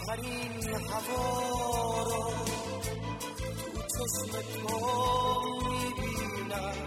ترین هوا رو تو چشم تو میبینم،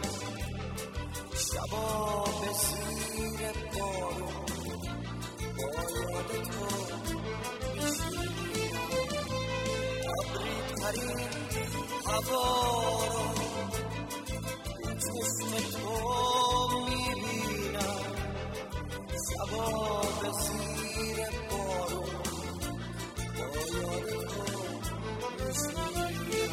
شبا به زیر بارون با یاد تو میشینم. ابری ترین هوا رو تو چشم تو میبینم، شبا به زیر بارون با یاد تو میشینم.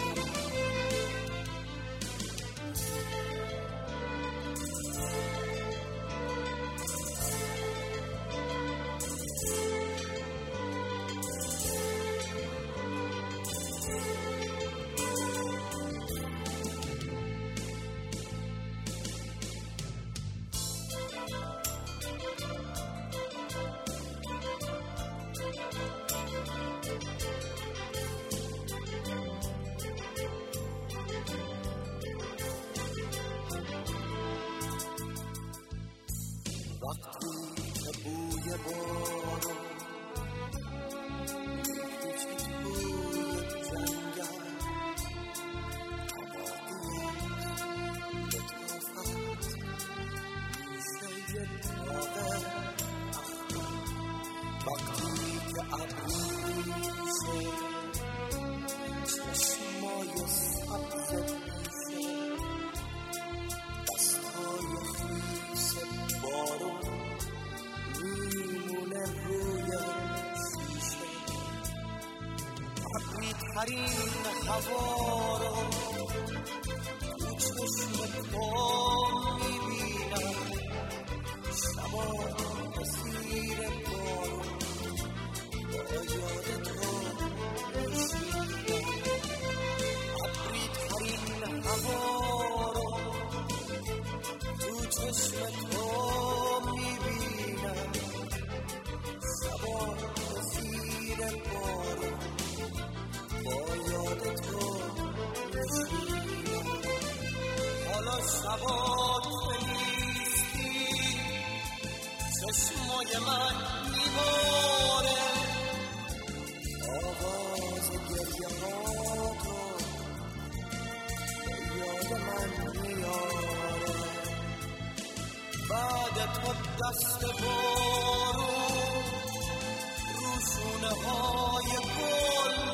وقتی که بوی بارون میپیچد بوی جنگل، تباهی لطافت میشه داغ اخم. وقتی که ابری میشه چشمای سبز میشه، دستای خیس بارون میمونه روی شیشه. ابری ترین هوا رو تو چشم تو میبینم، شبا به زیر بارون با یاد تو میشینم. ابری ترین هوا رو تو چشم تو میبینم، شبا به زیر بارون با یاد تو میشینم. حالا شبا که نیستی چشمای من میباره، آواز گریه ها تو به یاد من میاره. بعد تو دست بارون رو شونه های گل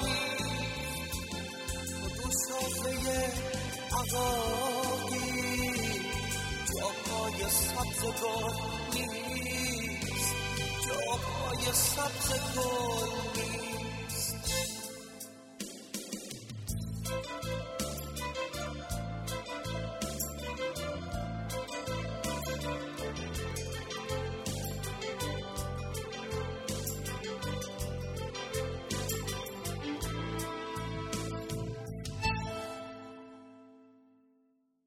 نیست، رو شافه عقاقی جاهای سبز گل نیست، جاهای سبز گل